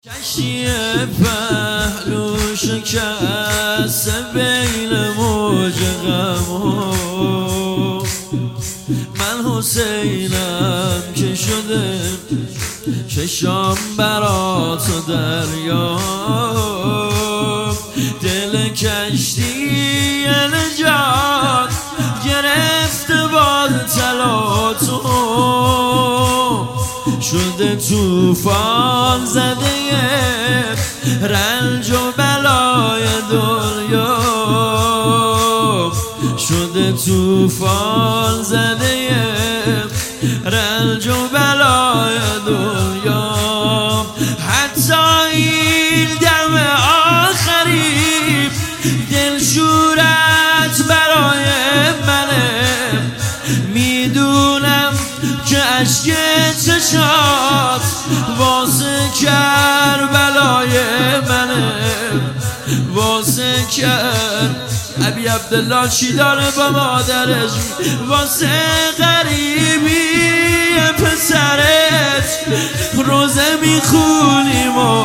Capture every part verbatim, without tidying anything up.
کشتی پهلو شکسته بین موج غم، من حسینم که شده چشام برا تو دریا، دل کشتی نجات گرفته با طلا تو، شده توفان زده رنج و بلای دنیا، شده توفان زده رنج و بلای دنیا. حتی این دم آخری دلشورت برای منه، میدونم که عشق چشات واسه کربلای منه، واسه کرد ابی عبدالله چی داره با مادرش، واسه غریبی پسرت روزه میخونی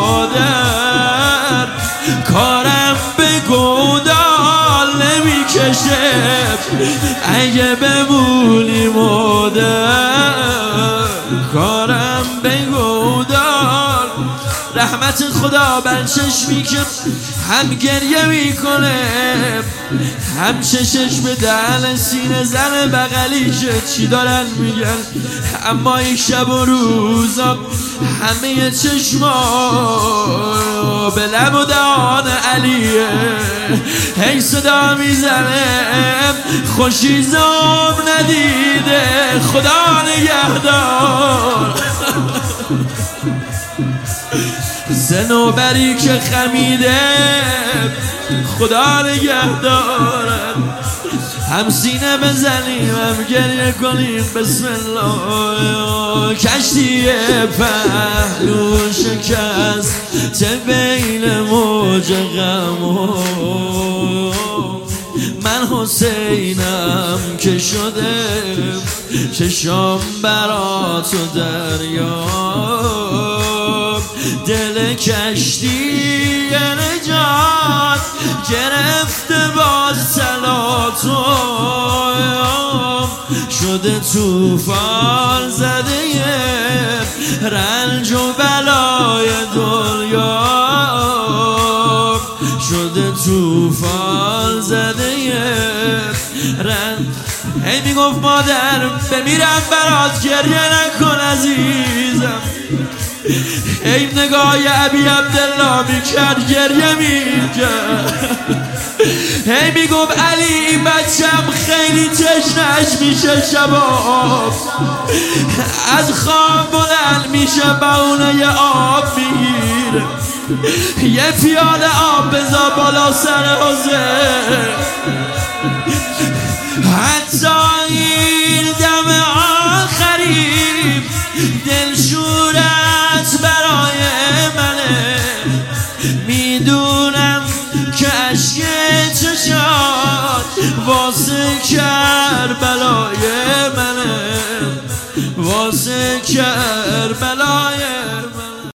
مادر، کارم به گودال نمیکشه اگه بمونی مادر، کارم به گودال. رحمت خدا بر چشمی که هم گریه میکنه هم چشش به دهن سینه زن بغلیشه چی دارن میگن، اما این شب و روزا همه چشما به لب و دهان علیه، هی صدا میزنه خوشیزم ندیده خدا نگهدار. زنوبری که خمیده خدا نگهدارن، هم سینه بزنیم هم گریه کنیم بسم الله. کشتی پهلو شکست بین موج غم، من حسینم که شده چشام برا تو دریا، دل کشتی نجات گرفته باز طلا تو، شده توفان زده رنج و بلای دنیا، شده توفان زده رنج. هی میگفت مادر بمیرم برات گریه نکن عزیزم، ای نگاه ابی عبدالله میکرد گریه میکرد، هی میگفت علی این بچم خیلی تشنش میشه شباب، از خواب بلند میشه بهونه یه آب میگیره، یه پیاله آب بذار بالا سر حوضه. حتی این دم آخری دلشورت برای منه، میدونم که عشق چشات واسه کربلای منه، واسه کربلای